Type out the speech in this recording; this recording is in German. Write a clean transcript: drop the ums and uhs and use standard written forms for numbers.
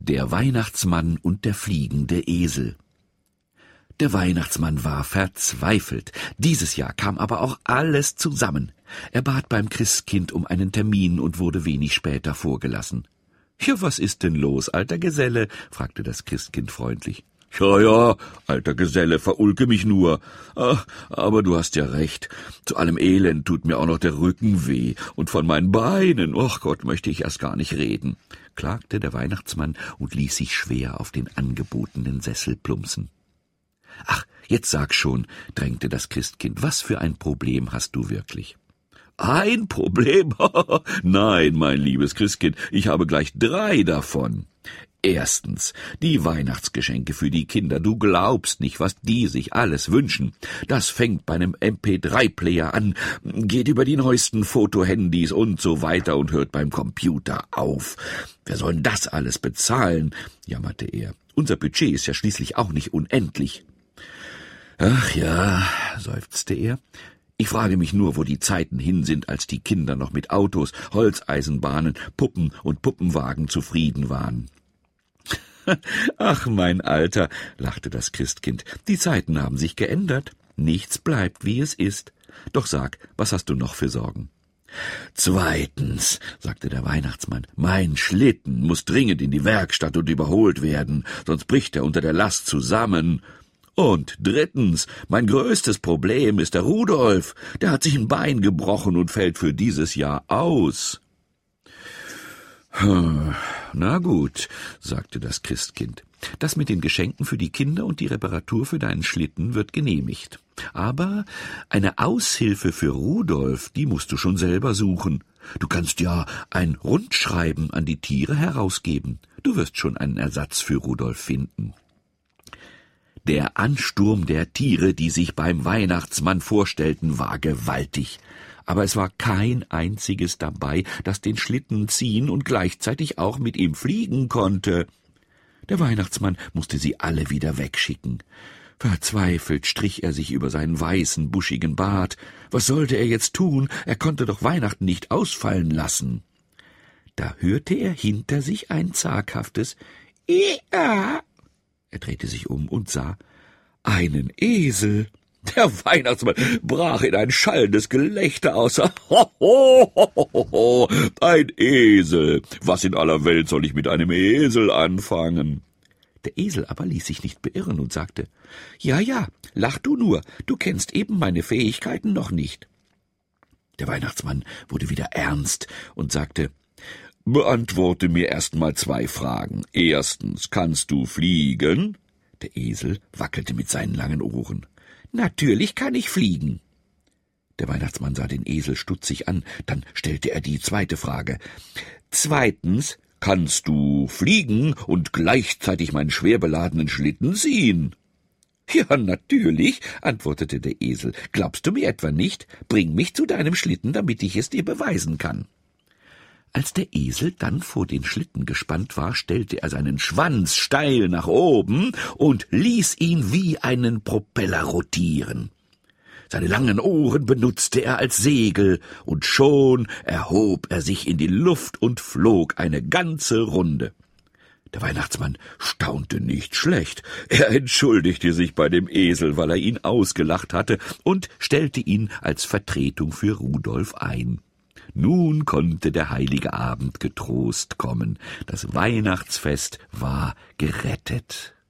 Der Weihnachtsmann und der fliegende Esel. Der Weihnachtsmann war verzweifelt. Dieses Jahr kam aber auch alles zusammen. Er bat beim Christkind um einen Termin und wurde wenig später vorgelassen. »Ja, was ist denn los, alter Geselle?« fragte das Christkind freundlich. »Ja, alter Geselle, verulke mich nur. Ach, aber du hast ja recht. Zu allem Elend tut mir auch noch der Rücken weh. Und von meinen Beinen, ach Gott, möchte ich erst gar nicht reden«, klagte der Weihnachtsmann und ließ sich schwer auf den angebotenen Sessel plumpsen. »Ach, jetzt sag schon«, drängte das Christkind, »was für ein Problem hast du wirklich?« »Ein Problem? Nein, mein liebes Christkind, ich habe gleich 3 davon. Erstens, die Weihnachtsgeschenke für die Kinder. Du glaubst nicht, was die sich alles wünschen. Das fängt bei einem MP3-Player an, geht über die neuesten Fotohandys und so weiter und hört beim Computer auf. Wer soll denn das alles bezahlen?«, jammerte er. »Unser Budget ist ja schließlich auch nicht unendlich.« »Ach ja«, seufzte er, »ich frage mich nur, wo die Zeiten hin sind, als die Kinder noch mit Autos, Holzeisenbahnen, Puppen und Puppenwagen zufrieden waren.« »Ach, mein Alter«, lachte das Christkind, »die Zeiten haben sich geändert. Nichts bleibt, wie es ist. Doch sag, was hast du noch für Sorgen?« »Zweitens«, sagte der Weihnachtsmann, »mein Schlitten muss dringend in die Werkstatt und überholt werden, sonst bricht er unter der Last zusammen. Und drittens, mein größtes Problem ist der Rudolf. Der hat sich ein Bein gebrochen und fällt für dieses Jahr aus.« »Na gut«, sagte das Christkind, »das mit den Geschenken für die Kinder und die Reparatur für deinen Schlitten wird genehmigt. Aber eine Aushilfe für Rudolf, die musst du schon selber suchen. Du kannst ja ein Rundschreiben an die Tiere herausgeben. Du wirst schon einen Ersatz für Rudolf finden.« Der Ansturm der Tiere, die sich beim Weihnachtsmann vorstellten, war gewaltig. Aber es war kein einziges dabei, das den Schlitten ziehen und gleichzeitig auch mit ihm fliegen konnte. Der Weihnachtsmann musste sie alle wieder wegschicken. Verzweifelt strich er sich über seinen weißen, buschigen Bart. Was sollte er jetzt tun? Er konnte doch Weihnachten nicht ausfallen lassen. Da hörte er hinter sich ein zaghaftes »Ia«. Er drehte sich um und sah einen Esel. Der Weihnachtsmann brach in ein schallendes Gelächter aus. »Ho, ho, ho, ho, ho, ein Esel! Was in aller Welt soll ich mit einem Esel anfangen?« Der Esel aber ließ sich nicht beirren und sagte, »Ja, lach du nur, du kennst eben meine Fähigkeiten noch nicht.« Der Weihnachtsmann wurde wieder ernst und sagte, »Beantworte mir erst mal 2 Fragen. Erstens, kannst du fliegen?« Der Esel wackelte mit seinen langen Ohren. »Natürlich kann ich fliegen.« Der Weihnachtsmann sah den Esel stutzig an, dann stellte er die 2. Frage. »Zweitens, kannst du fliegen und gleichzeitig meinen schwer beladenen Schlitten ziehen?« »Ja, natürlich«, antwortete der Esel. »Glaubst du mir etwa nicht? Bring mich zu deinem Schlitten, damit ich es dir beweisen kann.« Als der Esel dann vor den Schlitten gespannt war, stellte er seinen Schwanz steil nach oben und ließ ihn wie einen Propeller rotieren. Seine langen Ohren benutzte er als Segel, und schon erhob er sich in die Luft und flog eine ganze Runde. Der Weihnachtsmann staunte nicht schlecht. Er entschuldigte sich bei dem Esel, weil er ihn ausgelacht hatte, und stellte ihn als Vertretung für Rudolf ein. Nun konnte der heilige Abend getrost kommen. Das Weihnachtsfest war gerettet.